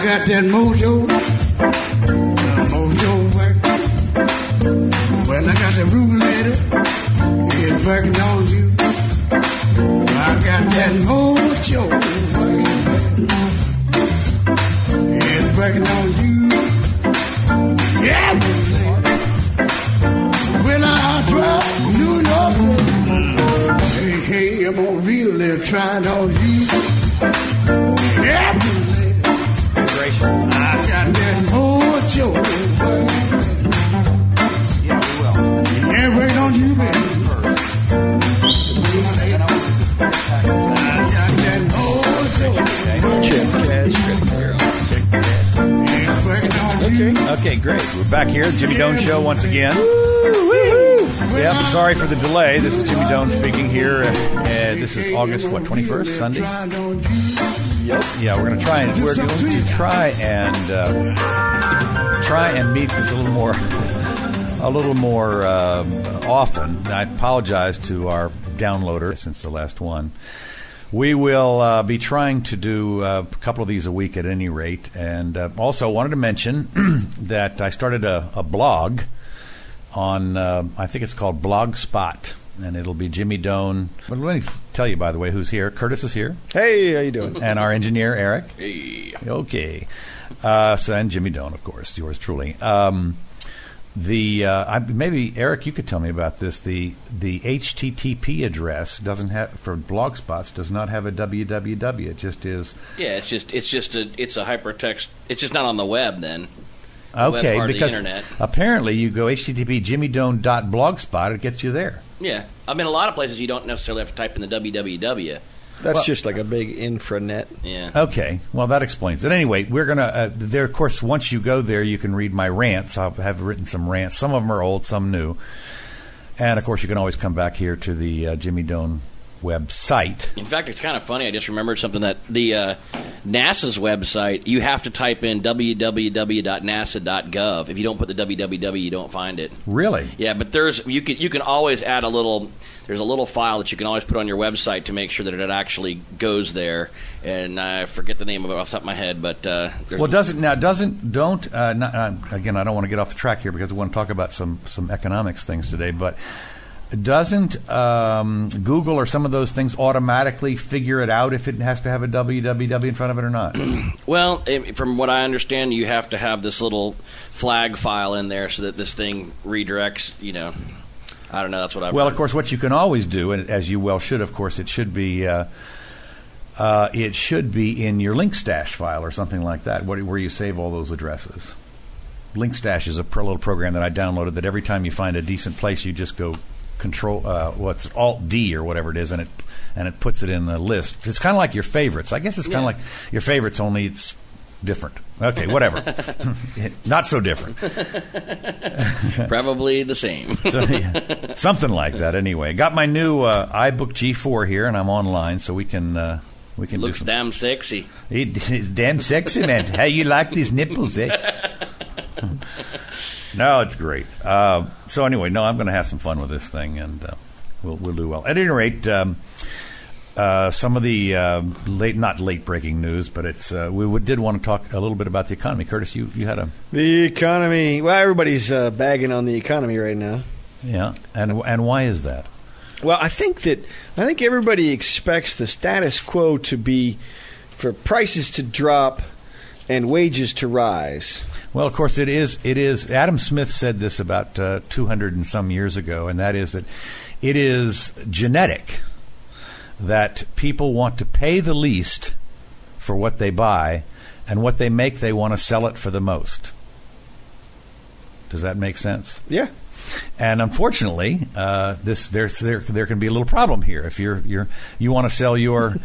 got that mojo. Mojo work. Well, I got the regulator. It's working on you. I got that mojo working. It's working on you. Yeah. When I drive New York City, hey, I'm gonna really try it on you. Yeah. I got that mojo working. Yeah, we will. Yeah, working on you, baby. Okay, great. We're back here, Jimmy Doan Show once again. Yep, sorry for the delay. This is Jimmy Doan speaking here. This is August, 21st, Sunday? Yep. Yeah, we're going to try and meet this a little more often. I apologize to our downloader since the last one. We will be trying to do a couple of these a week at any rate. And also wanted to mention that I started a blog on, I think it's called Blogspot. And it'll be Jimmy Doan. But let me tell you, by the way, who's here. Curtis is here. Hey, how you doing? And our engineer, Eric. Hey. Okay. And Jimmy Doan, of course, yours truly. Maybe Eric, you could tell me about this. The HTTP address doesn't have for Blogspots does not have a www. It just is. Yeah, it's a hypertext. It's just not on the web then. Okay, because the internet. Apparently you go HTTP jimmydoan.blogspot, it gets you there. Yeah, I mean a lot of places you don't necessarily have to type in the www. That's just like a big infranet. Yeah. Okay. Well, that explains it. Anyway, we're going to there. Of course, once you go there, you can read my rants. I have written some rants. Some of them are old, some new. And, of course, you can always come back here to the Jimmy Doan website. In fact, it's kind of funny. I just remembered something that the NASA's website, you have to type in www.nasa.gov. If you don't put the www, you don't find it. Really? Yeah, but you can always add there's a little file that you can always put on your website to make sure that it actually goes there. And I forget the name of it off the top of my head, but well, again, I don't want to get off the track here because we want to talk about some economics things today, but doesn't Google or some of those things automatically figure it out if it has to have a www in front of it or not? Well, from what I understand, you have to have this little flag file in there so that this thing redirects, I don't know. That's what I've heard. Of course, what you can always do, and as you well should, of course, it should be in your LinkStash file or something like that, where you save all those addresses. LinkStash is a little program that I downloaded that every time you find a decent place, you just go Control what's Alt-D or whatever it is, and it puts it in a list. It's kind of like your favorites. I guess it's kind of like your favorites, only it's different. Okay, whatever. Not so different. Probably the same. So, yeah, something like that. Anyway, got my new iBook G4 here, and I'm online, so we can Looks do some. Damn sexy. It's damn sexy, man. How you like these nipples, eh? No, it's great. So anyway, I'm going to have some fun with this thing, and we'll do well. At any rate, some of the not late breaking news, but it's we did want to talk a little bit about the economy. Curtis, you had the economy. Well, everybody's bagging on the economy right now. Yeah, and why is that? Well, I think everybody expects the status quo to be for prices to drop and wages to rise. Well, of course, it is. Adam Smith said this about 200 and some years ago, and that is that it is genetic that people want to pay the least for what they buy, and what they make, they want to sell it for the most. Does that make sense? Yeah. And unfortunately, there can be a little problem here. If you want to sell your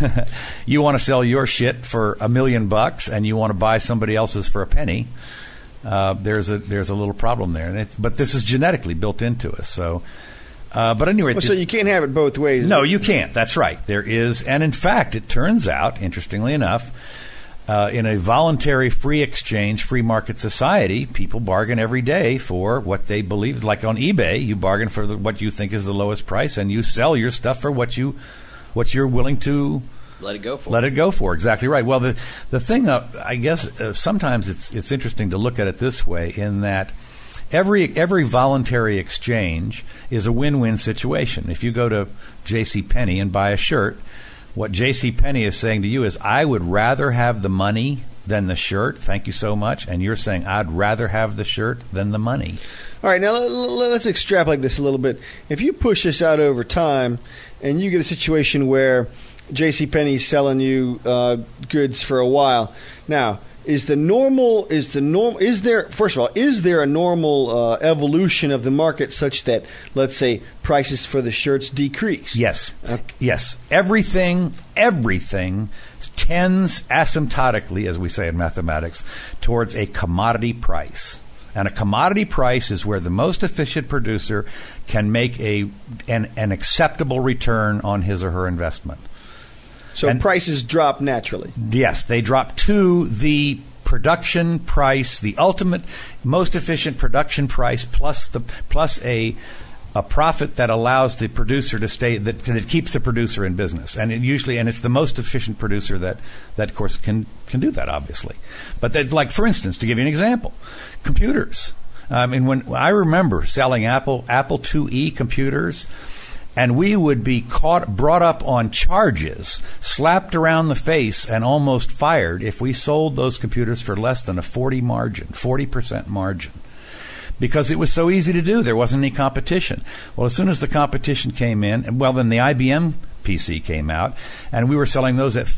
shit for $1 million and you want to buy somebody else's for a penny, there's a little problem there. But this is genetically built into us. So, but anyway, so you can't have it both ways. No, you can't. That's right. There is, and in fact, it turns out, interestingly enough, in a voluntary free exchange, free market society, people bargain every day for what they believe. Like on eBay, you bargain for what you think is the lowest price, and you sell your stuff for what you're willing to let it go for. Let it go for. Exactly right. Well, the thing, I guess, sometimes it's interesting to look at it this way, in that every voluntary exchange is a win-win situation. If you go to J.C. Penney and buy a shirt, what J.C. Penney is saying to you is, I would rather have the money than the shirt. Thank you so much. And you're saying, I'd rather have the shirt than the money. All right, now let's extrapolate this a little bit. If you push this out over time and you get a situation where JCPenney is selling you goods for a while, now, is there a normal evolution of the market such that, let's say, prices for the shirts decrease? Yes. Okay. Yes. Everything tends asymptotically, as we say in mathematics, towards a commodity price. And a commodity price is where the most efficient producer can make an acceptable return on his or her investment. So prices drop naturally. Yes, they drop to the production price, the ultimate most efficient production price, plus a profit that allows the producer to stay, that keeps the producer in business. And it's the most efficient producer that of course can do that, obviously. But like, for instance, to give you an example, computers. I mean, when I remember selling Apple IIe computers, and we would be brought up on charges, slapped around the face, and almost fired if we sold those computers for less than a 40% margin. Because it was so easy to do. There wasn't any competition. Well, as soon as the competition came in, then the IBM PC came out, and we were selling those at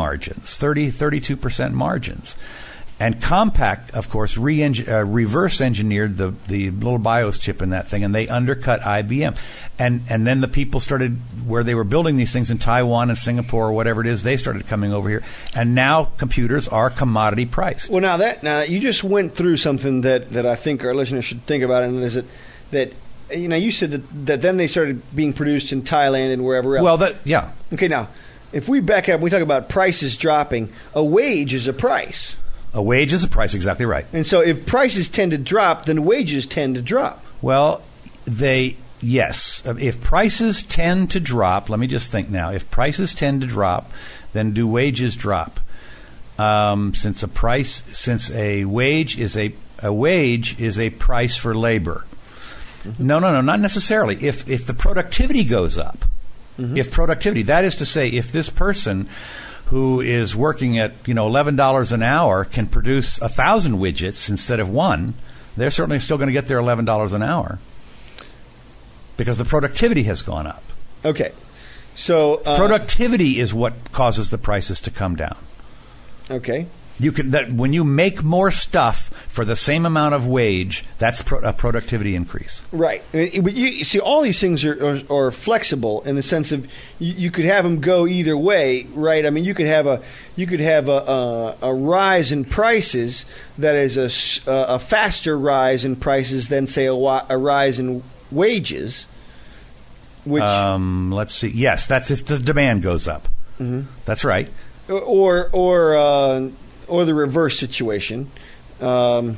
32% margins. And Compaq, of course, reverse engineered the little BIOS chip in that thing, and they undercut IBM. And then the people started, where they were building these things in Taiwan and Singapore or whatever it is, they started coming over here. And now computers are commodity priced. Well, now you just went through something that I think our listeners should think about, and is it that, you said that then they started being produced in Thailand and wherever else. Well, yeah. Okay, now, if we back up, we talk about prices dropping. A wage is a price. A wage is a price, exactly right. And so if prices tend to drop, then wages tend to drop. Well, yes. If prices tend to drop, let me just think now. If prices tend to drop, then do wages drop? Since a wage is a price for labor. Mm-hmm. No, not necessarily. If the productivity goes up, mm-hmm. That is to say, if this person who is working at $11 an hour can produce 1,000 widgets instead of one, they're certainly still going to get their $11 an hour because the productivity has gone up. Okay, so productivity is what causes the prices to come down. Okay, when you make more stuff for the same amount of wage, that's a productivity increase. Right. You see, all these things are flexible in the sense of you could have them go either way, right? I mean, you could have a rise in prices that is a faster rise in prices than, say, a rise in wages. Which let's see. Yes, that's if the demand goes up. Mm-hmm. That's right. Or the reverse situation. What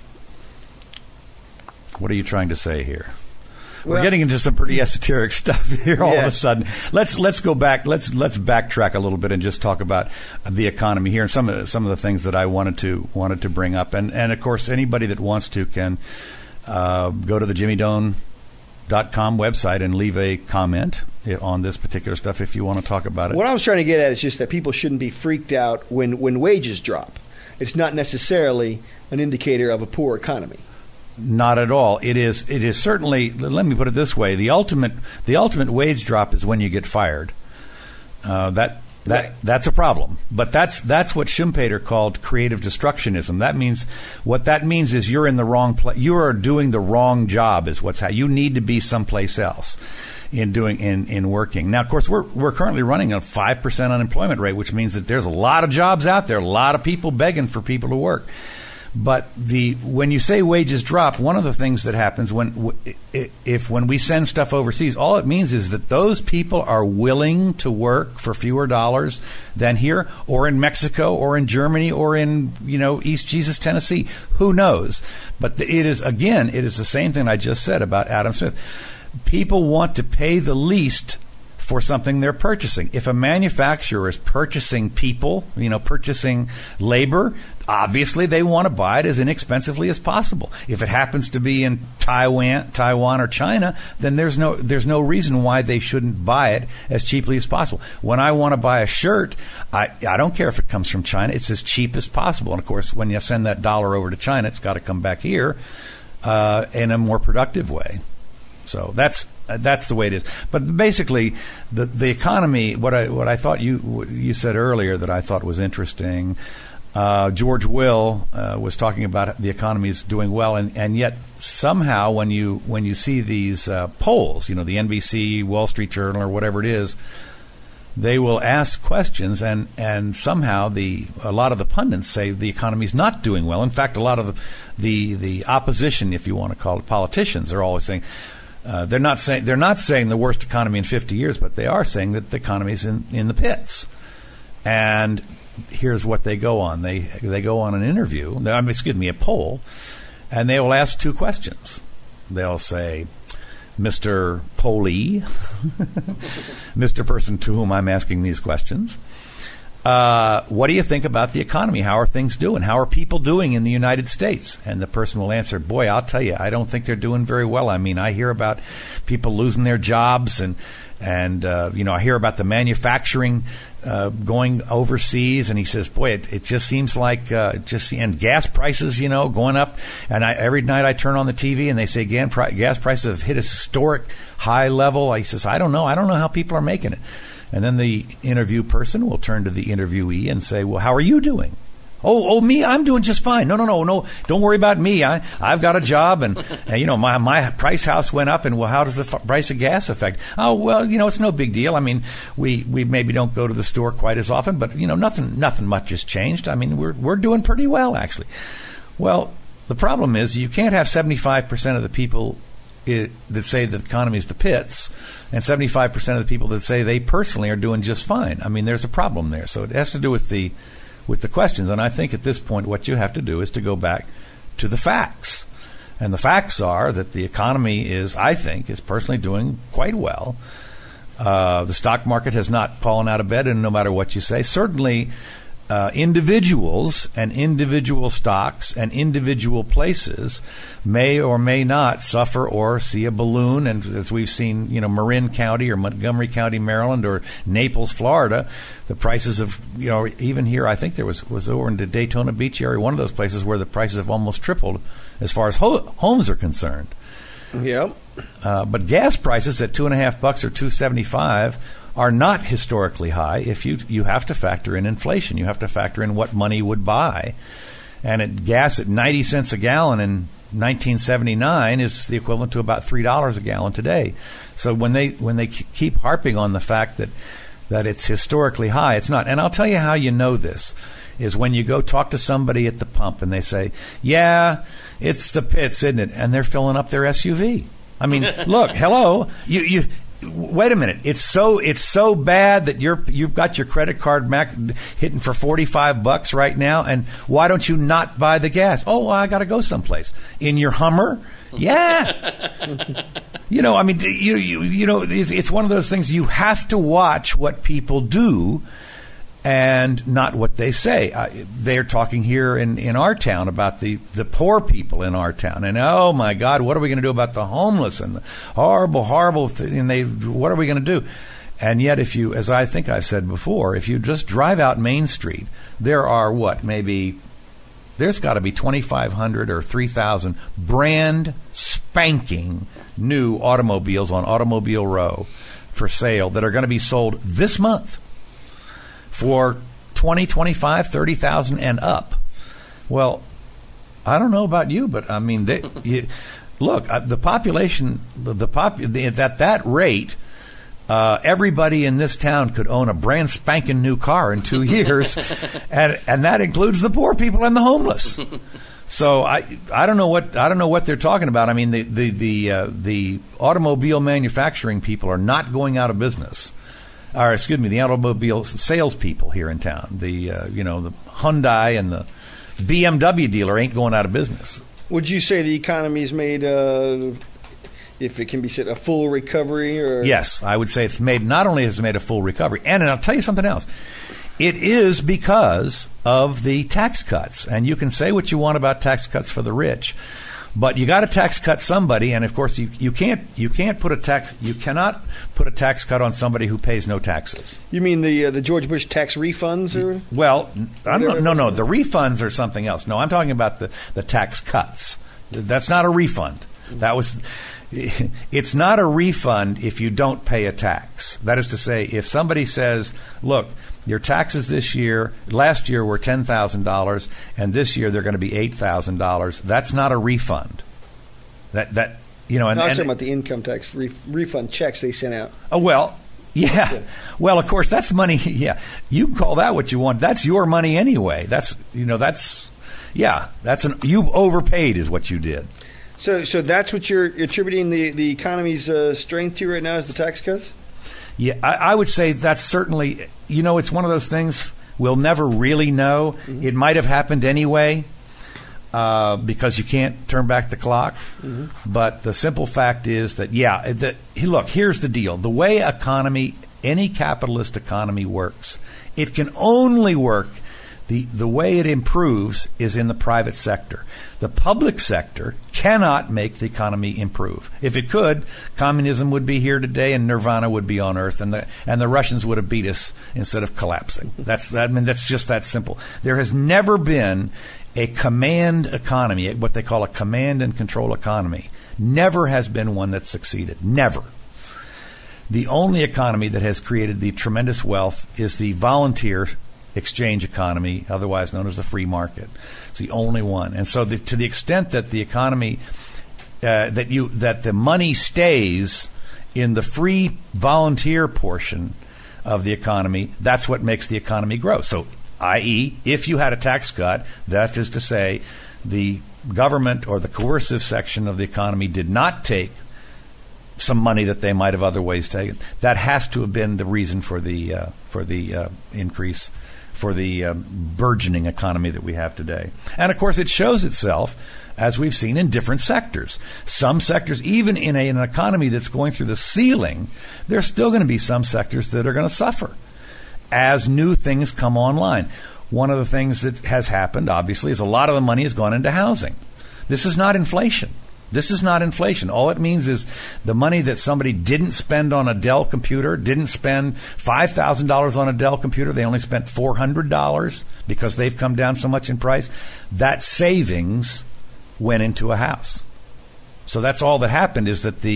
are you trying to say here? We're getting into some pretty esoteric stuff here all of a sudden. Let's go back. Let's backtrack a little bit and just talk about the economy here and some of the things that I wanted to bring up. And of course, anybody that wants to can go to the JimmyDoan.com website and leave a comment on this particular stuff if you want to talk about it. What I was trying to get at is just that people shouldn't be freaked out when wages drop. It's not necessarily an indicator of a poor economy. Not at all. It is certainly, let me put it this way, the ultimate wage drop is when you get fired. That's a problem. But that's what Schumpeter called creative destructionism. What that means is you're in the wrong place. You are doing the wrong job is what's happening. You need to be someplace else in working. Now, of course, we're currently running a 5% unemployment rate, which means that there's a lot of jobs out there, a lot of people begging for people to work. But when you say wages drop, one of the things that happens when we send stuff overseas, all it means is that those people are willing to work for fewer dollars than here, or in Mexico, or in Germany, or in East Jesus, Tennessee. Who knows? But it is the same thing I just said about Adam Smith. People want to pay the least for something they're purchasing. If a manufacturer is purchasing people, purchasing labor, obviously they want to buy it as inexpensively as possible. If it happens to be in Taiwan or China, then there's no reason why they shouldn't buy it as cheaply as possible. When I want to buy a shirt, I don't care if it comes from China. It's as cheap as possible. And of course, when you send that dollar over to China, it's got to come back here in a more productive way. So that's the way it is. But basically, the economy. What I thought you said earlier that I thought was interesting. George Will was talking about the economy is doing well, and yet somehow when you see these polls, the NBC, Wall Street Journal, or whatever it is, they will ask questions, and somehow a lot of the pundits say the economy is not doing well. In fact, a lot of the opposition, if you want to call it, politicians, are always saying. They're not saying the worst economy in 50 years, but they are saying that the economy is in the pits. And here's what they go on: they go on an interview, a poll, and they will ask two questions. They'll say, "Mr. Polly, Mr. Person to whom I'm asking these questions, what do you think about the economy? How are things doing? How are people doing in the United States?" And the person will answer, "Boy, I'll tell you, I don't think they're doing very well. I mean, I hear about people losing their jobs, and I hear about the manufacturing going overseas." And he says, "Boy, it just seems like and gas prices, going up. And every night I turn on the TV and they say gas prices have hit a historic high level." He says, "I don't know how people are making it." And then the interview person will turn to the interviewee and say, "Well, how are you doing?" Oh, me? I'm doing just fine. No. Don't worry about me. I've got a job, and my price house went up. And well, how does the price of gas affect? Oh, well, it's no big deal. I mean, we maybe don't go to the store quite as often, but nothing much has changed. I mean, we're doing pretty well, actually. Well, the problem is you can't have 75% of the people that say the economy is the pits, and 75% of the people that say they personally are doing just fine. I mean, there's a problem there. So it has to do with the questions. And I think at this point what you have to do is to go back to the facts. And the facts are that the economy is personally doing quite well. The stock market has not fallen out of bed, and no matter what you say, certainly individuals and individual stocks and individual places may or may not suffer or see a balloon. And as we've seen, Marin County or Montgomery County, Maryland, or Naples, Florida, the prices of, even here, I think there was over in the Daytona Beach area, one of those places where the prices have almost tripled as far as homes are concerned. Yep. But gas prices at $2.50 or $2.75 are not historically high. If you have to factor in inflation, you have to factor in what money would buy, and gas at 90 cents a gallon in 1979 is the equivalent to about $3 a gallon today. So when they keep harping on the fact that it's historically high, it's not. And I'll tell you how you know this is when you go talk to somebody at the pump and they say, "Yeah, it's the pits, isn't it?" And they're filling up their SUV. I mean, look, hello, you. Wait a minute! It's so bad that you've got your credit card hitting for $45 right now, and why don't you not buy the gas? Oh, well, I got to go someplace in your Hummer. Yeah, I mean, it's one of those things. You have to watch what people do and not what they say. They're talking here in our town about the poor people in our town. And, oh, my God, what are we going to do about the homeless and the horrible thing? And what are we going to do? And yet, if you, as I think I've said before, if you just drive out Main Street, there are there's got to be 2,500 or 3,000 brand spanking new automobiles on Automobile Row for sale that are going to be sold this month for $20,000, $25,000, $30,000 and up. Well, I don't know about you, but I mean, look, the population, at that rate, everybody in this town could own a brand spanking new car in 2 years, and that includes the poor people and the homeless. So I don't know what they're talking about. I mean, the automobile manufacturing people are not going out of business. Or excuse me, the automobile salespeople here in town, the Hyundai and the BMW dealer ain't going out of business. Would you say the economy's made if it can be said, a full recovery? Or Yes, I would say it's made, not only has it made a full recovery, and I'll tell you something else. It is because of the tax cuts. And you can say what you want about tax cuts for the rich, but you got to tax cut somebody, and of course you can't put a tax, you cannot put a tax cut on somebody who pays no taxes. You mean the George Bush tax refunds? Or Well, no, the refunds are something else. No, I'm talking about the tax cuts. That's not a refund. It's not a refund if you don't pay a tax. That is to say, if somebody says, look, your taxes last year were $10,000, and this year they're going to be $8,000. That's not a refund. And I was talking about the income tax refund checks they sent out. Oh, well, yeah. Well, of course, that's money. Yeah, you can call that what you want. That's your money anyway. You overpaid is what you did. So that's what you're attributing the economy's strength to right now, is the tax cuts? Yeah, I would say that's certainly, it's one of those things we'll never really know. Mm-hmm. It might have happened anyway because you can't turn back the clock. Mm-hmm. But the simple fact is that, look, here's the deal. The way any capitalist economy works, it can only work. The way it improves is in the private sector. The public sector cannot make the economy improve. If it could, communism would be here today and nirvana would be on earth, and the Russians would have beat us instead of collapsing. That's just that simple. There has never been a command economy, what they call a command and control economy. Never has been one that succeeded. Never. The only economy that has created the tremendous wealth is the volunteer exchange economy, otherwise known as the free market. It's the only one. And so to the extent that the economy, that the money stays in the free volunteer portion of the economy, that's what makes the economy grow. So, i.e., if you had a tax cut, that is to say, the government or the coercive section of the economy did not take some money that they might have otherwise taken, that has to have been the reason for the increase, for the burgeoning economy that we have today. And, of course, it shows itself, as we've seen, in different sectors. Some sectors, even in an economy that's going through the ceiling, there's still going to be some sectors that are going to suffer as new things come online. One of the things that has happened, obviously, is a lot of the money has gone into housing. This is not inflation. This is not inflation. All it means is the money that somebody didn't spend on a Dell computer, didn't spend $5,000 on a Dell computer, they only spent $400 because they've come down so much in price. That savings went into a house. So that's all that happened, is that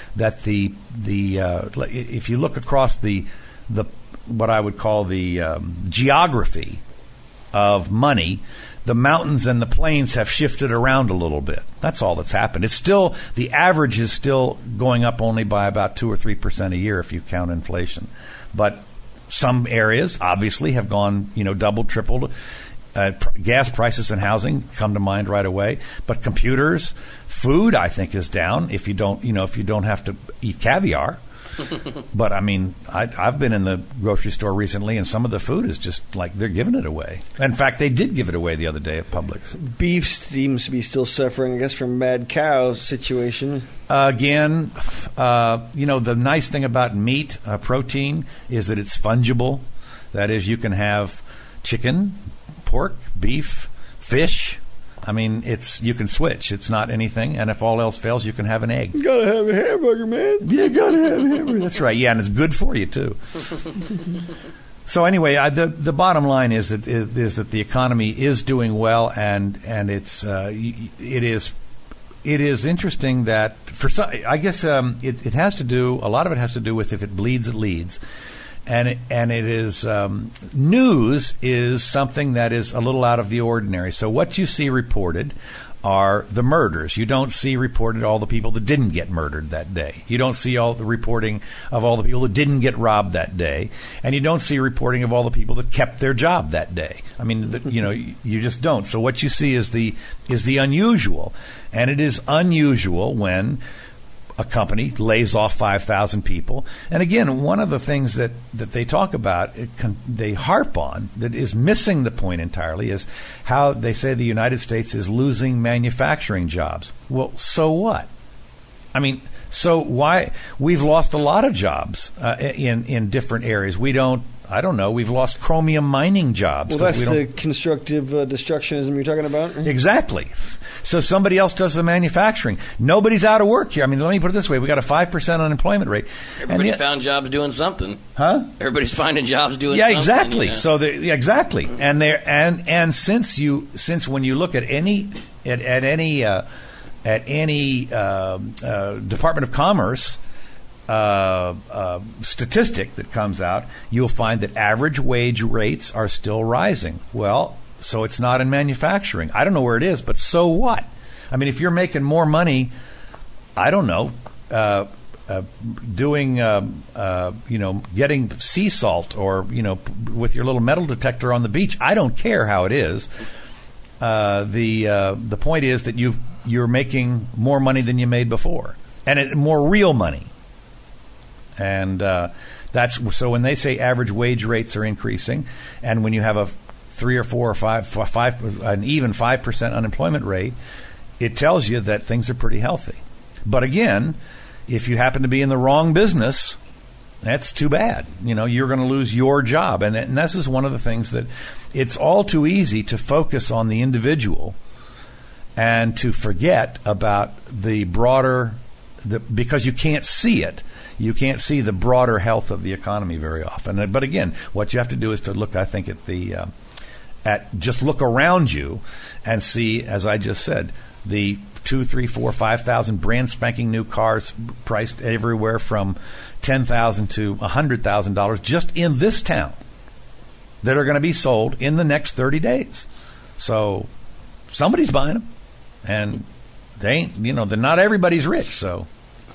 if you look across the what I would call the geography of money, the mountains and the plains have shifted around a little bit. That's all that's happened. It's still, the average is still going up only by about 2 or 3% a year if you count inflation. But some areas obviously have gone, doubled, tripled. Gas prices and housing come to mind right away. But computers, food, I think, is down if you don't have to eat caviar. But I mean, I've been in the grocery store recently, and some of the food is just like they're giving it away. In fact, they did give it away the other day at Publix. Beef seems to be still suffering, I guess, from mad cow situation. Again, the nice thing about meat, protein, is that it's fungible. That is, you can have chicken, pork, beef, fish. I mean, you can switch. It's not anything. And if all else fails, you can have an egg. You got to have a hamburger, man. You got to have a hamburger. That's right. Yeah, and it's good for you, too. So anyway, the bottom line is that the economy is doing well, and it is interesting that for some, I guess it has to do, a lot of it has to do with if it bleeds, it leads. And it is news is something that is a little out of the ordinary. So what you see reported are the murders. You don't see reported all the people that didn't get murdered that day. You don't see all the reporting of all the people that didn't get robbed that day, and you don't see reporting of all the people that kept their job that day. I mean, you just don't. So what you see is the unusual, and it is unusual when a company lays off 5,000 people. And again, one of the things that they talk about, they harp on, that is missing the point entirely, is how they say the United States is losing manufacturing jobs. Well, so what? I mean, So why we've lost a lot of jobs in different areas. I don't know. We've lost chromium mining jobs. Well, that's the constructive destructionism you're talking about? Exactly. So somebody else does the manufacturing. Nobody's out of work here. I mean, let me put it this way. We got a 5% unemployment rate. Everybody found jobs doing something. Huh? Everybody's finding jobs doing something. Exactly. Yeah. So exactly. And since when you look at any Department of Commerce statistic that comes out, you'll find that average wage rates are still rising. Well, so it's not in manufacturing. I don't know where it is, but so what? I mean, if you're making more money, I don't know, doing, getting sea salt or, with your little metal detector on the beach, I don't care how it is. The point is that you're making more money than you made before, and more real money. And that's so when they say average wage rates are increasing, and when you have a 3 or 4 or 5 an even 5% unemployment rate, it tells you that things are pretty healthy. But again, if you happen to be in the wrong business, that's too bad. You're going to lose your job, and this is one of the things that it's all too easy to focus on the individual and to forget about the broader, because you can't see it. You can't see the broader health of the economy very often. But again, what you have to do is to look, I think, just look around you and see, as I just said, the 2, 3, 4, 5,000 brand spanking new cars priced everywhere from $10,000 to $100,000 just in this town that are going to be sold in the next 30 days. So somebody's buying them, and they ain't, they're not everybody's rich. So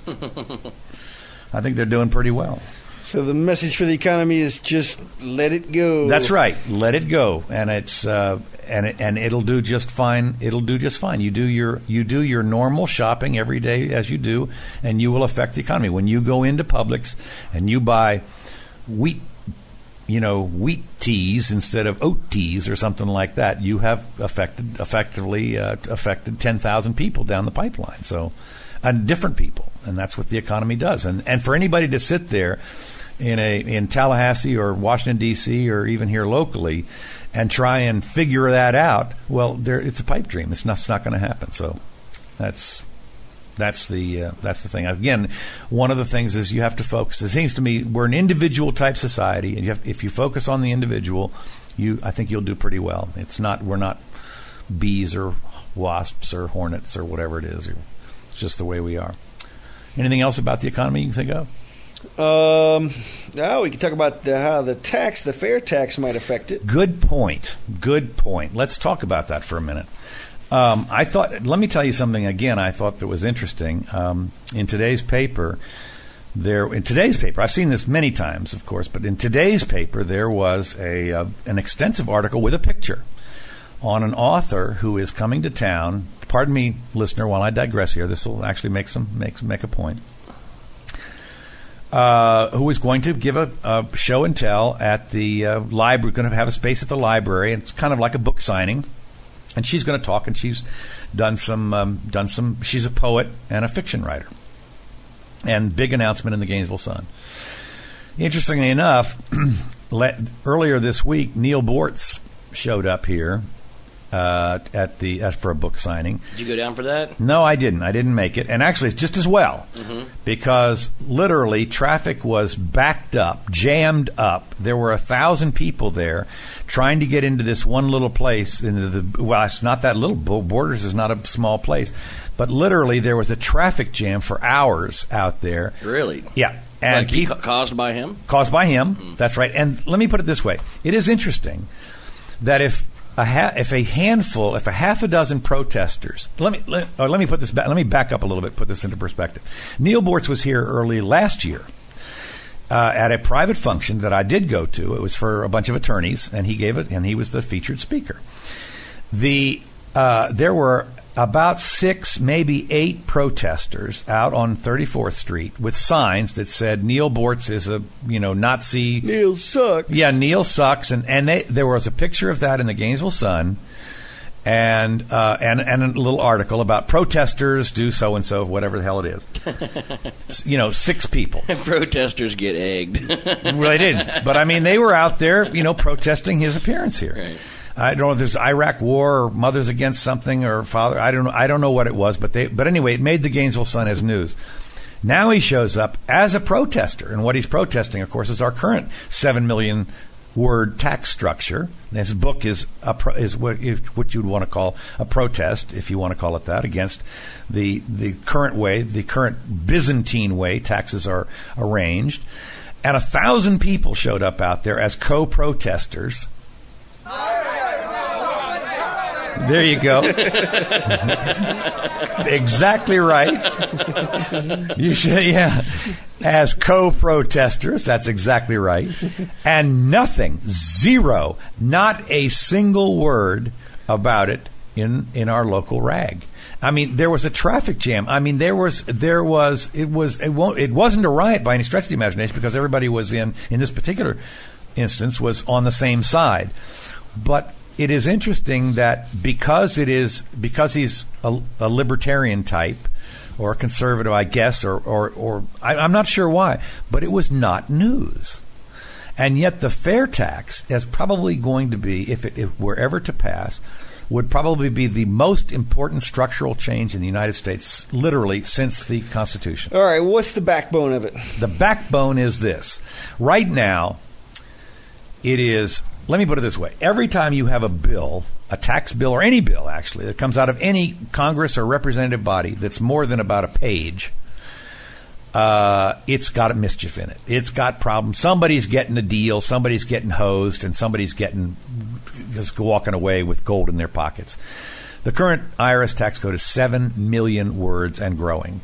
I think they're doing pretty well. So the message for the economy is just let it go. That's right. Let it go, and it's and it'll do just fine. It'll do just fine. You do your normal shopping every day as you do, and you will affect the economy. When you go into Publix and you buy wheat teas instead of oat teas or something like that, you have effectively affected 10,000 people down the pipeline. So, and different people, and that's what the economy does. And for anybody to sit there in Tallahassee or Washington D.C. or even here locally and try and figure that out, well, it's a pipe dream. It's not going to happen. So that's the thing. Again, one of the things is you have to focus. It seems to me we're an individual type society, and if you focus on the individual, I think you'll do pretty well. We're not bees or wasps or hornets or whatever it is. It's just the way we are. Anything else about the economy you can think of? We can talk about how the fair tax might affect it. Good point. Let's talk about that for a minute. Let me tell you something again I thought that was interesting. In today's paper, I've seen this many times, of course, but in today's paper there was an extensive article with a picture on an author who is coming to town. Pardon me, listener, while I digress here. This will actually make a point. Who is going to give a show and tell at the library. Going to have a space at the library, and it's kind of like a book signing. And she's going to talk, and she's done some. She's a poet and a fiction writer. And big announcement in the Gainesville Sun. Interestingly enough, earlier this week, Neal Boortz showed up here for a book signing. Did you go down for that? No, I didn't. I didn't make it. And actually, it's just as well, because literally traffic was backed up, jammed up. There were 1,000 people there trying to get into this one little place. Well, it's not that little. Borders is not a small place. But literally, there was a traffic jam for hours out there. Really? Yeah. And caused by him? Caused by him. That's right. And let me put it this way. It is interesting that if a half a dozen protesters. Let me put this back. Let me back up a little bit. Put this into perspective. Neal Boortz was here early last year at a private function that I did go to. It was for a bunch of attorneys, and he gave it, and he was the featured speaker. There were about 6, maybe 8 protesters out on 34th Street with signs that said Neal Boortz is a Nazi. Neal sucks. Yeah, Neal sucks, and there was a picture of that in the Gainesville Sun, and a little article about protesters do so and so, whatever the hell it is. 6 people. Protesters get egged. Well, they didn't, but I mean, they were out there, protesting his appearance here. Right. I don't know if there's Iraq War or Mothers Against something or Father. I don't know what it was, but anyway, it made the Gainesville Sun as news. Now he shows up as a protester, and what he's protesting, of course, is our current 7 million word tax structure. This book is what you'd want to call a protest, if you want to call it that, against the current way, the current Byzantine way taxes are arranged. And 1,000 people showed up out there as co-protesters. There you go. Exactly right. You should, yeah. As co-protesters, that's exactly right. And nothing, zero, not a single word about it in our local rag. I mean, there was a traffic jam. I mean, it wasn't a riot by any stretch of the imagination, because everybody was in this particular instance was on the same side. But it is interesting that because he's a libertarian type or a conservative, I guess, or I'm not sure why, but it was not news. And yet the fair tax is probably going to be, if it were ever to pass, would probably be the most important structural change in the United States, literally, since the Constitution. All right, what's the backbone of it? The backbone is this. Right now, it is... Let me put it this way. Every time you have a bill, a tax bill, or any bill, actually, that comes out of any Congress or representative body that's more than about a page, it's got a mischief in it. It's got problems. Somebody's getting a deal, somebody's getting hosed, and somebody's just walking away with gold in their pockets. The current IRS tax code is 7 million words and growing.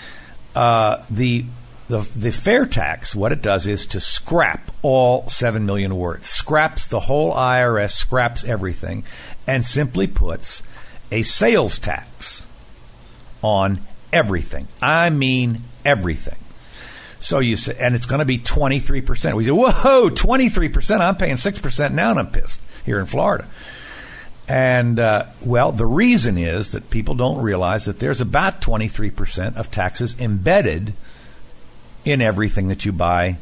The fair tax, what it does is to scrap all 7 million words, scraps the whole IRS, scraps everything, and simply puts a sales tax on everything. I mean everything. So you say, and it's going to be 23%. We say, whoa, 23%? I'm paying 6% now, and I'm pissed here in Florida. And, the reason is that people don't realize that there's about 23% of taxes embedded in everything that you buy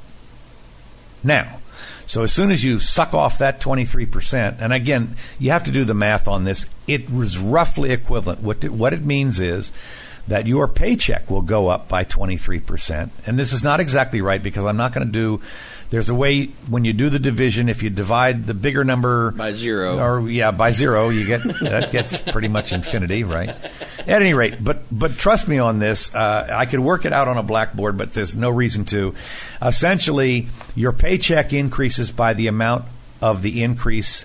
now. So as soon as you suck off that 23%, and again, you have to do the math on this, it was roughly equivalent. What it means is that your paycheck will go up by 23%. And this is not exactly right, because I'm not going to do... There's a way, when you do the division, if you divide the bigger number... By zero. By zero, that gets pretty much infinity, right? At any rate, but trust me on this, I could work it out on a blackboard, but there's no reason to. Essentially, your paycheck increases by the amount of the increase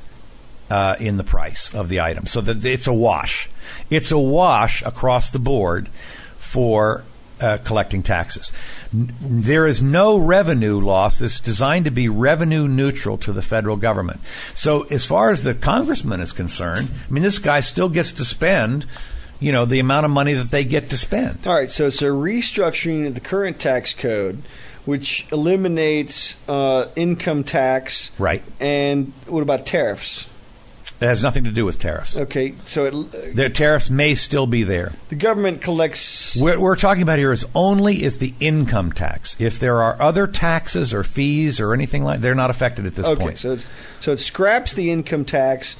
in the price of the item. So that it's a wash. It's a wash across the board for collecting taxes. There is no revenue loss. It's designed to be revenue neutral to the federal government. So as far as the congressman is concerned, I mean, this guy still gets to spend, the amount of money that they get to spend. All right, so it's a restructuring of the current tax code, which eliminates income tax. Right. And what about tariffs? It has nothing to do with tariffs. Okay, so the tariffs may still be there. The government collects... What we're talking about here is the income tax. If there are other taxes or fees or anything like, they're not affected at this point. Okay, so it scraps the income tax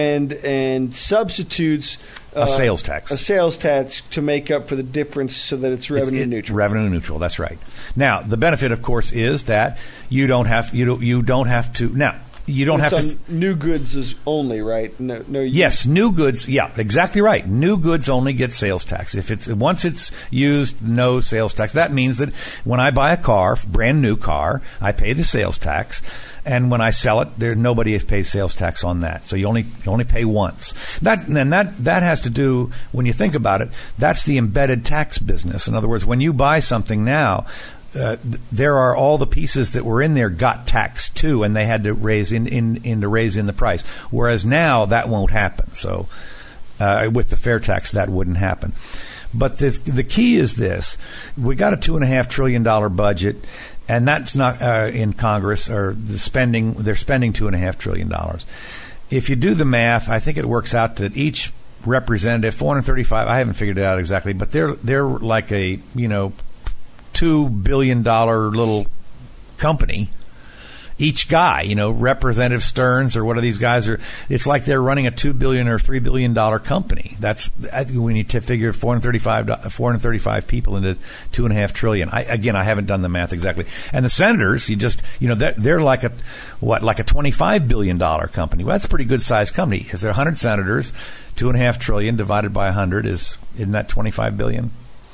and substitutes a sales tax. A sales tax to make up for the difference, so that it's revenue neutral. Revenue neutral. That's right. Now, the benefit, of course, is that you don't have to now. You don't have to. New goods is only, right? No. Yes, new goods. Yeah, exactly right. New goods only get sales tax. Once it's used, no sales tax. That means that when I buy a car, brand new car, I pay the sales tax, and when I sell it, nobody pays sales tax on that. So you only pay once. That has to do, when you think about it, that's the embedded tax business. In other words, when you buy something now, there are all the pieces that were in there got taxed too, and they had to raise in the price. Whereas now that won't happen. So with the fair tax, that wouldn't happen. But the key is this: we got a $2.5 trillion budget, and that's not in Congress or the spending. They're spending $2.5 trillion. if you do the math, I think it works out that each representative, 435, I haven't figured it out exactly, but they're like a, $2 billion little company. Each guy, Representative Stearns or what are these guys are? It's like they're running a $2 billion or $3 billion company. I think we need to figure 435 people into $2.5 trillion. I haven't done the math exactly. And the senators, they're like a $25 billion company. Well, that's a pretty good sized company. If there are 100 senators, $2.5 trillion divided by 100 isn't that $25 billion?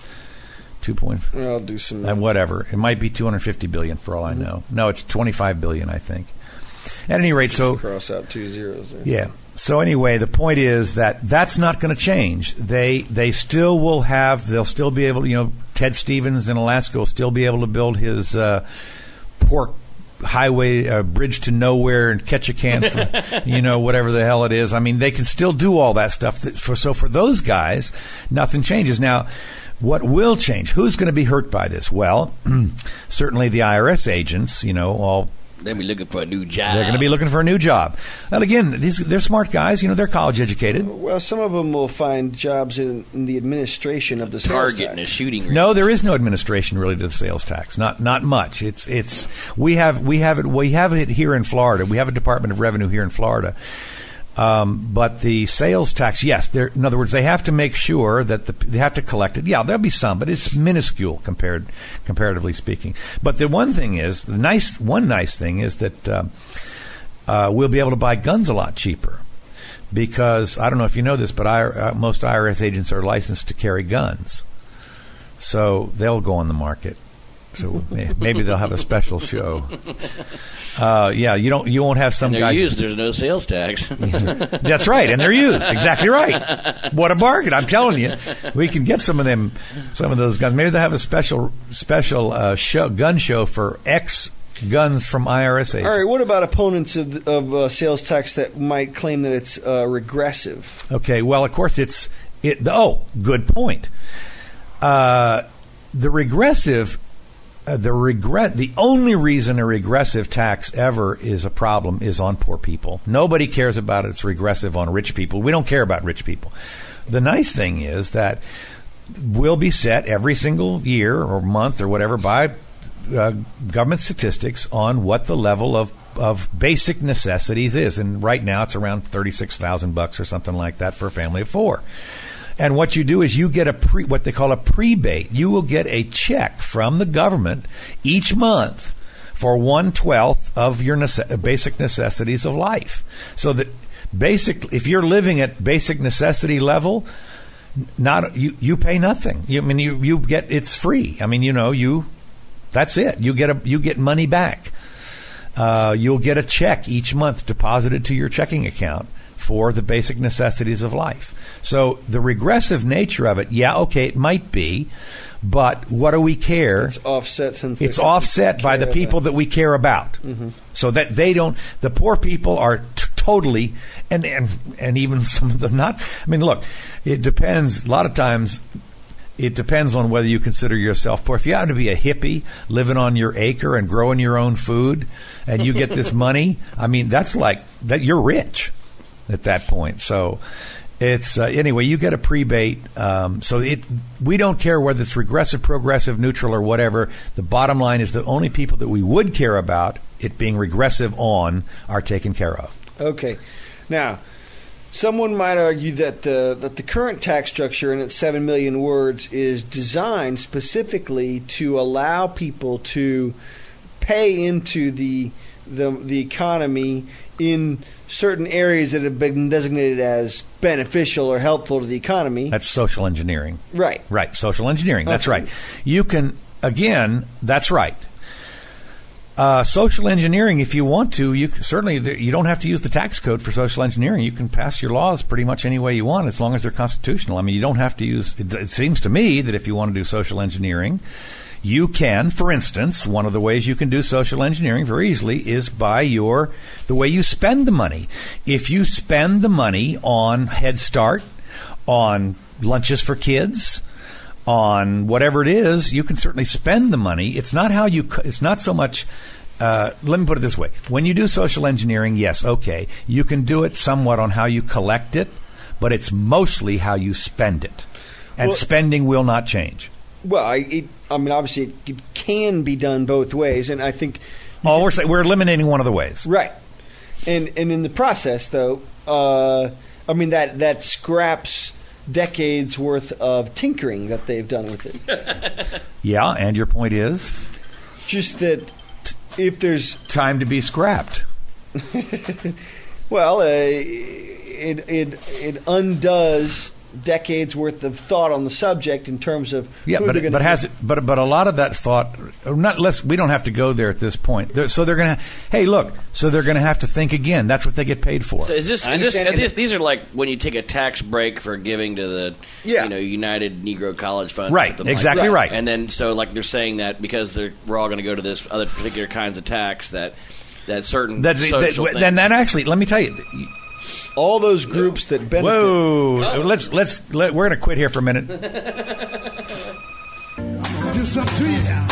I'll do some whatever. It might be $250 billion for all I know. No, it's $25 billion, I think. At any rate, just cross out 2 zeros there. Yeah. So anyway, the point is that that's not going to change. They still will have. They'll still be able. Ted Stevens in Alaska will still be able to build his pork highway bridge to nowhere and catch a can from whatever the hell it is. I mean, they can still do all that stuff. So for those guys, nothing changes now. What will change? Who's going to be hurt by this? Well, certainly the IRS agents, all... They'll be looking for a new job. They're going to be looking for a new job. And again, they're smart guys. They're college educated. Well, some of them will find jobs in the administration of the sales Target tax. and a shooting range. No, there is no administration really to the sales tax. Not much. We have it here in Florida. We have a Department of Revenue here in Florida. But the sales tax, yes. In other words, they have to make sure that they have to collect it. Yeah, there'll be some, but it's minuscule comparatively speaking. But the one thing is, one nice thing is that we'll be able to buy guns a lot cheaper. Because, I don't know if you know this, but most IRS agents are licensed to carry guns. So they'll go on the market. So maybe they'll have a special show. You won't have some and guy. They're used. There's no sales tax. That's right, and they're used. Exactly right. What a bargain! I'm telling you, we can get some of those guns. Maybe they'll have a special gun show for guns from IRS agents. All right. What about opponents of sales tax that might claim that it's regressive? Okay. Well, of course good point. The regressive. The only reason a regressive tax ever is a problem is on poor people. Nobody cares about it. It's regressive on rich people. We don't care about rich people. The nice thing is that we'll be set every single year or month or whatever by government statistics on what the level of basic necessities is. And right now it's around $36,000 or something like that for a family of 4. And what you do is you get what they call a prebate. You will get a check from the government each month for 1/12 of your basic necessities of life. So that if you're living at basic necessity level, you pay nothing. You get it's free. That's it. You get money back. You'll get a check each month deposited to your checking account for the basic necessities of life. So the regressive nature of it, it might be, but what do we care? It's offset It's offset by the people that we care about. Mm-hmm. So that they don't, the poor people are totally, and even some of them not. Look, it depends. A lot of times, it depends on whether you consider yourself poor. If you happen to be a hippie living on your acre and growing your own food, and you get this money, that's like that. You're rich at that point. So it's anyway. You get a prebate. We don't care whether it's regressive, progressive, neutral, or whatever. The bottom line is the only people that we would care about it being regressive on are taken care of. Okay, now. Someone might argue that the current tax structure in its 7 million words is designed specifically to allow people to pay into the economy in certain areas that have been designated as beneficial or helpful to the economy. That's social engineering. Right. Right. Social engineering. That's right. You can, again, that's right. Social engineering, if you want to, you don't have to use the tax code for social engineering. You can pass your laws pretty much any way you want as long as they're constitutional. You don't have to use it seems to me that if you want to do social engineering, you can, for instance, one of the ways you can do social engineering very easily is by the way you spend the money. If you spend the money on Head Start, on lunches for kids, on whatever it is, you can certainly spend the money. It's not so much let me put it this way. When you do social engineering, yes, okay, you can do it somewhat on how you collect it, but it's mostly how you spend it. And spending will not change. Well, I mean, obviously it can be done both ways, and I think... we're eliminating one of the ways. Right. And in the process, though, I mean, that scraps decades worth of tinkering that they've done with it. Yeah, and your point is? Just that if there's... Time to be scrapped. Well, it undoes decades worth of thought on the subject in terms of but a lot of that thought, we don't have to go there at this point. So they're going to have to think again. That's what they get paid for. So these are like when you take a tax break for giving to the United Negro College Fund, right? Exactly right. And then so like they're saying that because we're all going to go to this other particular kinds of tax that certain social things. Then that actually, let me tell you. All those groups that benefit. Whoa! We're going to quit here for a minute. I'm going to do something to you now.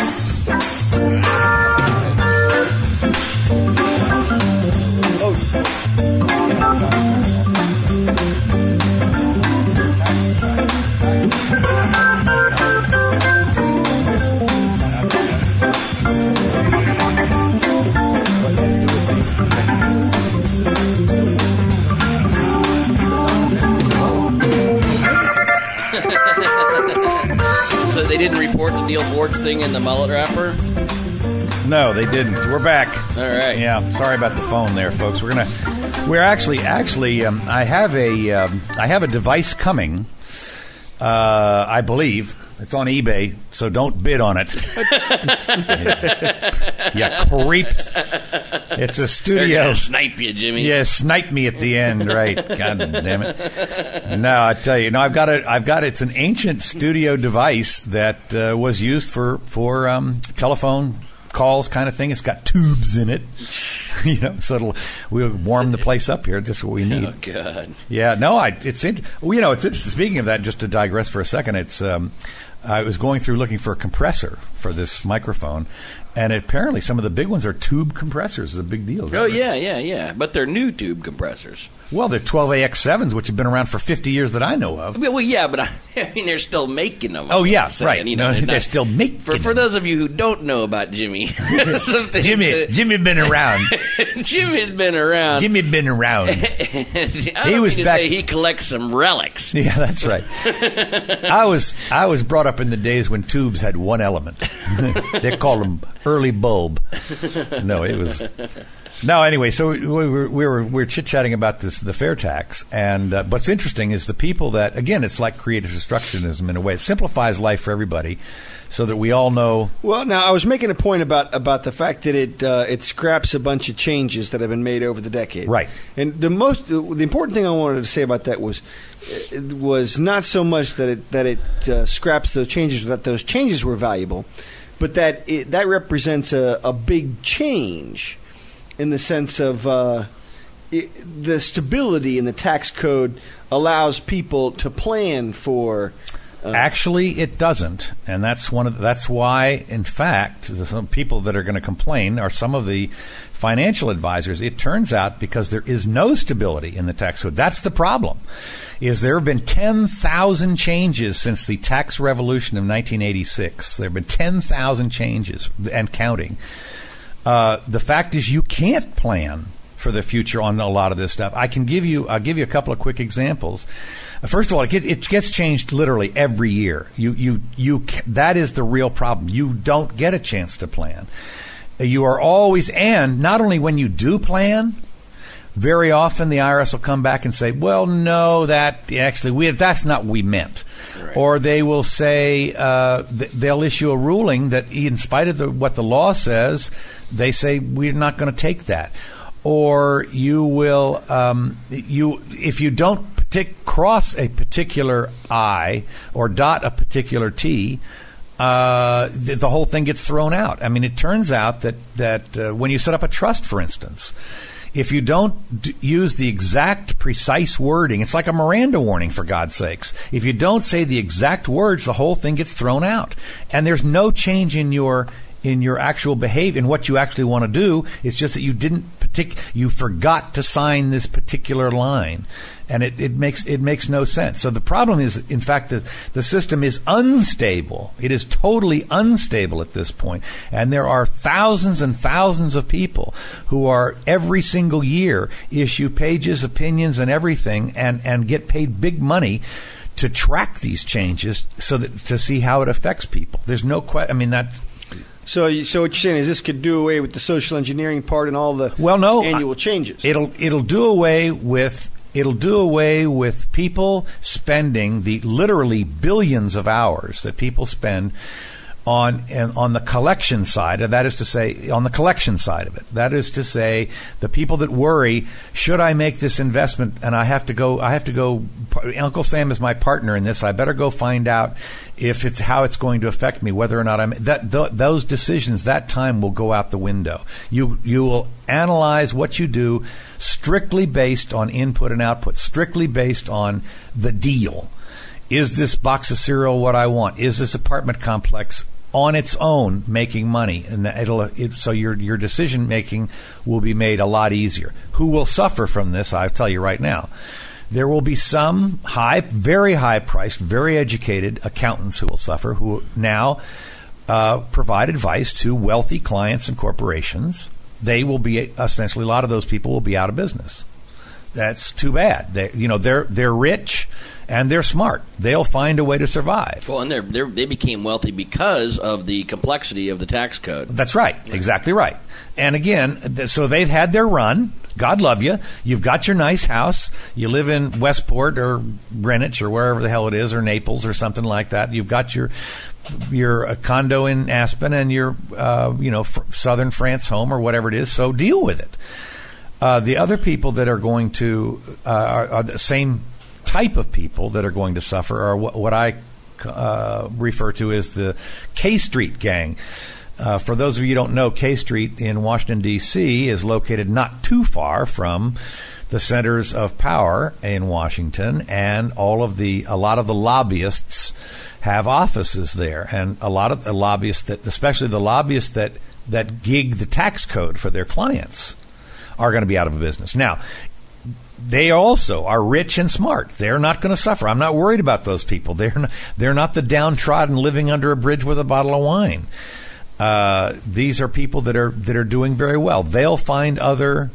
So they didn't report the Neil Ford thing in the mullet wrapper? No, they didn't. We're back. All right. Yeah, sorry about the phone there, folks. We're actually. I have a device coming. I believe it's on eBay, so don't bid on it. Yeah, creeps. It's a studio. They're gonna snipe you, Jimmy. Yeah, snipe me at the end, right? God damn it! No, I tell you, I've got. It's an ancient studio device that was used for telephone calls, kind of thing. It's got tubes in it, so we'll warm the place up here, just what we need. Oh God! Yeah, no, it's interesting. Speaking of that, just to digress for a second, it's I was going through looking for a compressor for this microphone. And apparently some of the big ones are tube compressors. It's a big deal. Oh, yeah. But they're new tube compressors. Well, they're 12AX7s, which have been around for 50 years that I know of. Well, yeah, but I mean, they're still making them. Oh, yeah, right. They're still making them. For those of you who don't know about Jimmy. Jimmy been around. Jimmy's been around. Jimmy been around. He was back. He collects some relics. Yeah, that's right. I was brought up in the days when tubes had one element. They called them early bulb. Anyway, so we're chit-chatting about the fair tax, and what's interesting is the people that, again, it's like creative destructionism in a way. It simplifies life for everybody so that we all know. Well, now, I was making a point about the fact that it scraps a bunch of changes that have been made over the decades. Right. And the important thing I wanted to say about that was not so much that it scraps those changes, that those changes were valuable, but that represents a big change in the sense of the stability in the tax code allows people to plan for. Actually, it doesn't, and that's why, in fact, some people that are going to complain are some of the financial advisors. It turns out because there is no stability in the tax code. That's the problem. Is there have been 10,000 changes since the tax revolution of 1986. There have been 10,000 changes and counting. The fact is, you can't plan for the future on a lot of this stuff. I'll give you a couple of quick examples. First of all, it gets changed literally every year. That is the real problem. You don't get a chance to plan. You are always, and not only when you do plan, very often the IRS will come back and say, well, no, that's not what we meant. Right. Or they will say, they'll issue a ruling that in spite of what the law says, they say, we're not going to take that. Or you will, if you don't cross a particular I or dot a particular T, the whole thing gets thrown out. I mean, it turns out that when you set up a trust, for instance, if you don't use the exact precise wording, it's like a Miranda warning, for God's sakes. If you don't say the exact words, the whole thing gets thrown out. And there's no change in your in your actual behavior and what you actually want to do. It's just that you forgot to sign this particular line, and it makes no sense. So the problem is, in fact, the system is unstable. It is totally unstable at this point, and there are thousands and thousands of people who are every single year issue pages, opinions, and everything, and get paid big money to track these changes so that to see how it affects people. There's no question. I mean, that's. So what you're saying is this could do away with the social engineering part and all the annual changes. It'll do away with people spending the literally billions of hours that people spend on the collection side, and that is to say, on the collection side of it. That is to say, the people that worry, should I make this investment and I have to go, Uncle Sam is my partner in this, I better go find out how it's going to affect me, whether or not those decisions, that time will go out the window. You will analyze what you do strictly based on input and output, strictly based on the deal. Is this box of cereal what I want? Is this apartment complex on its own making money? And so your decision making will be made a lot easier. Who will suffer from this? I'll tell you right now. There will be some very high-priced, very educated accountants who will suffer, who now provide advice to wealthy clients and corporations. They will be essentially, a lot of those people will be out of business. That's too bad. They're rich and they're smart. They'll find a way to survive. Well, and they became wealthy because of the complexity of the tax code. That's right. Exactly right. And again, so they've had their run. God love you. You've got your nice house. You live in Westport or Greenwich or wherever the hell it is, or Naples or something like that. You've got your condo in Aspen and your southern France home or whatever it is. So deal with it. The other people that are going to are the same type of people that are going to suffer are what I refer to as the K Street gang. For those of you who don't know, K Street in Washington, D.C. is located not too far from the centers of power in Washington, and a lot of the lobbyists have offices there, and a lot of the lobbyists especially the lobbyists that gig the tax code for their clients, are going to be out of business. Now, they also are rich and smart. They're not going to suffer. I'm not worried about those people. They're not the downtrodden living under a bridge with a bottle of wine. These are people that are doing very well. They'll find another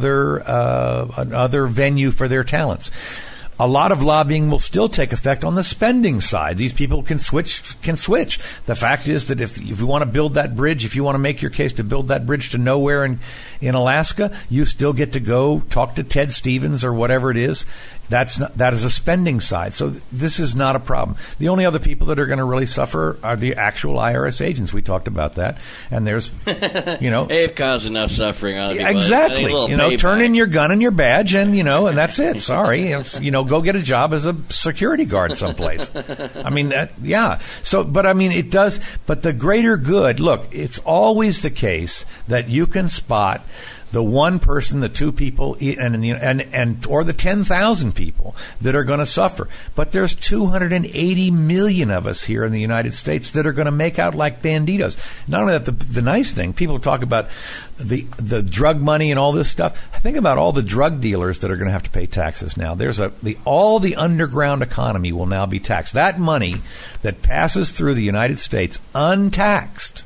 venue for their talents. A lot of lobbying will still take effect on the spending side. These people can switch. The fact is that if you want to build that bridge, if you want to make your case to build that bridge to nowhere in Alaska, you still get to go talk to Ted Stevens or whatever it is. That is a spending side. So this is not a problem. The only other people that are going to really suffer are the actual IRS agents. We talked about that. And there's, they've caused enough suffering on people. Exactly. Turn in your gun and your badge and that's it. Sorry. Go get a job as a security guard someplace. I mean, yeah. So, but I mean, it does, but the greater good, look, it's always the case that you can spot the one person, the two people, and or the 10,000 people that are going to suffer. But there's 280 million of us here in the United States that are going to make out like banditos. Not only that, the nice thing, people talk about the drug money and all this stuff. Think about all the drug dealers that are going to have to pay taxes now. All the underground economy will now be taxed. That money that passes through the United States untaxed,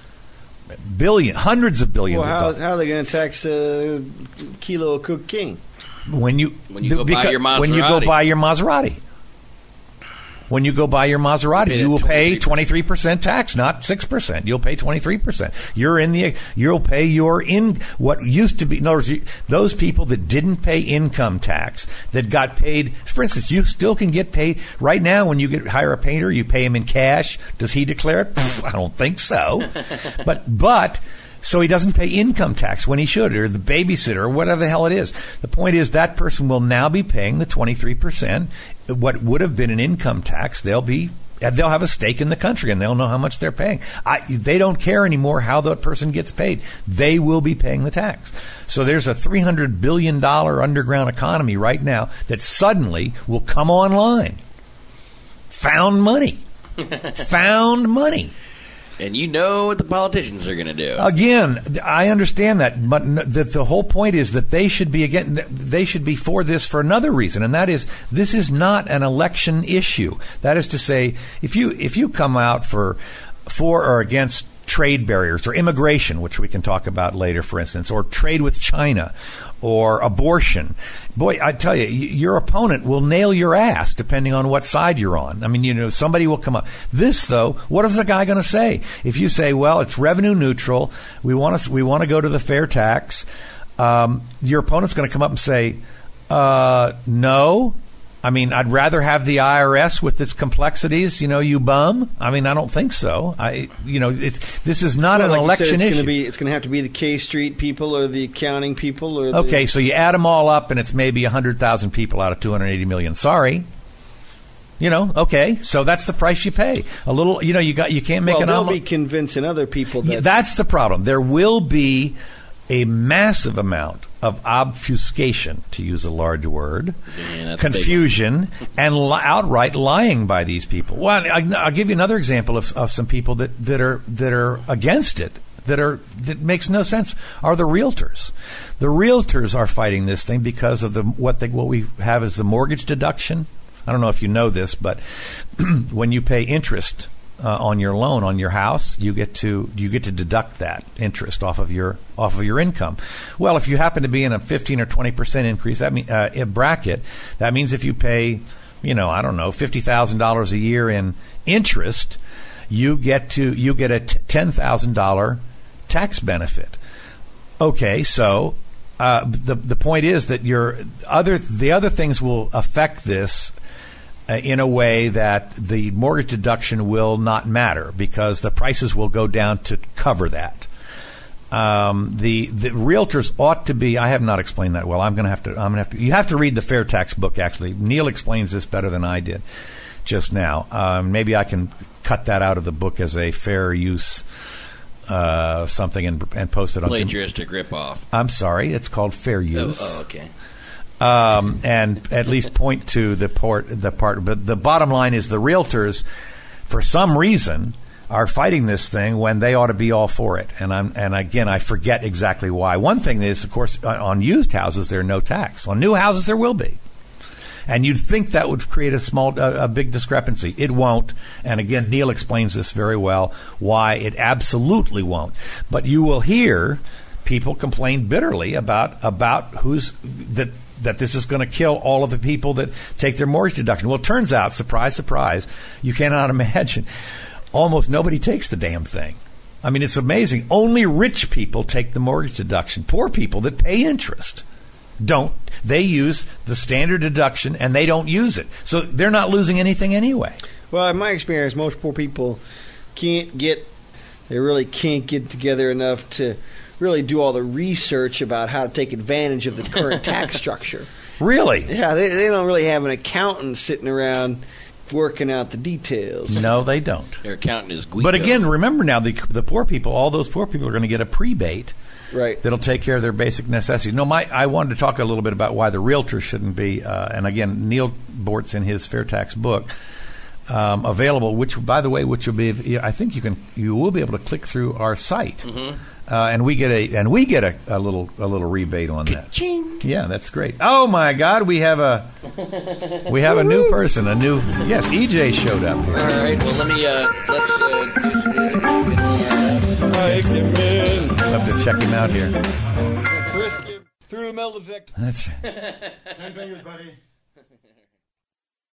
hundreds of billions. Well, how are they going to tax a kilo of cocaine? When you go buy your Maserati. When you go buy your Maserati. When you go buy your Maserati, you will pay 23% tax, not 6%. You'll pay 23%. You'll pay what used to be. In other words, those people that didn't pay income tax, that got paid. For instance, you still can get paid right now. When you hire a painter, you pay him in cash. Does he declare it? I don't think so. But. So he doesn't pay income tax when he should, or the babysitter, or whatever the hell it is. The point is that person will now be paying the 23%. What would have been an income tax, they'll have a stake in the country, and they'll know how much they're paying. They don't care anymore how that person gets paid. They will be paying the tax. So there's a $300 billion underground economy right now that suddenly will come online. Found money. And you know what the politicians are going to do. Again, I understand that, but the whole point is that they should be for this for another reason, and that is this is not an election issue. That is to say, if you come out for or against trade barriers or immigration, which we can talk about later, for instance, or trade with China or abortion, boy, I tell you, your opponent will nail your ass depending on what side you're on. I mean, somebody will come up. This, though, what is the guy going to say? If you say, well, it's revenue neutral, we want to go to the fair tax, your opponent's going to come up and say, no. I mean, I'd rather have the IRS with its complexities, you bum. I mean, I don't think so. This is not an election issue. It's going to have to be the K Street people or the accounting people. Okay, so you add them all up, and it's maybe 100,000 people out of 280 million. Sorry. Okay, so that's the price you pay. A little, you can't make an they'll be convincing other people. That's the problem. There will be a massive amount of obfuscation, to use a large word, confusion, and outright lying by these people. Well, I'll give you another example of some people that are against it. That makes no sense. Are the realtors? The realtors are fighting this thing because of what we have as the mortgage deduction. I don't know if you know this, but when you pay interest on your loan on your house, you get to deduct that interest off of your income. Well, if you happen to be in a 15 or 20% increase, that bracket, that means if you pay, I don't know, $50,000 a year in interest, you get a $10,000 tax benefit. Okay, so the point is that the other things will affect this in a way that the mortgage deduction will not matter because the prices will go down to cover that. The realtors ought to be. I have not explained that well. I'm going to have to. You have to read the Fair Tax book. Actually, Neil explains this better than I did just now. Maybe I can cut that out of the book as a fair use something and post it on. Plagiaristic ripoff. I'm sorry. It's called fair use. Oh, okay. And at least point to the part. But the bottom line is the realtors, for some reason, are fighting this thing when they ought to be all for it. And again, I forget exactly why. One thing is, of course, on used houses there's no tax. On new houses there will be. And you'd think that would create a big discrepancy. It won't. And again, Neil explains this very well, why it absolutely won't. But you will hear people complain bitterly about that this is going to kill all of the people that take their mortgage deduction. Well, it turns out, surprise, surprise, you cannot imagine, almost nobody takes the damn thing. I mean, it's amazing. Only rich people take the mortgage deduction. Poor people that pay interest don't. They use the standard deduction, and they don't use it. So they're not losing anything anyway. Well, in my experience, most poor people really can't get together enough to really do all the research about how to take advantage of the current tax structure. Really? Yeah, they don't really have an accountant sitting around working out the details. No, they don't. Their accountant is Guido. But again, remember now, the poor people, all those poor people are going to get a prebate. Right. That'll take care of their basic necessities. No, I wanted to talk a little bit about why the realtors shouldn't be, and again, Neil Bortz in his Fair Tax book, available, which, by the way, will be, I think you will be able to click through our site. Mm-hmm. And we get a little rebate on that. Ka-ching. Yeah, that's great. Oh my God, we have a new person, yes, EJ showed up here. All right, well let's We'll have to check him out here. Through the metal detector. That's right. 10 fingers, buddy.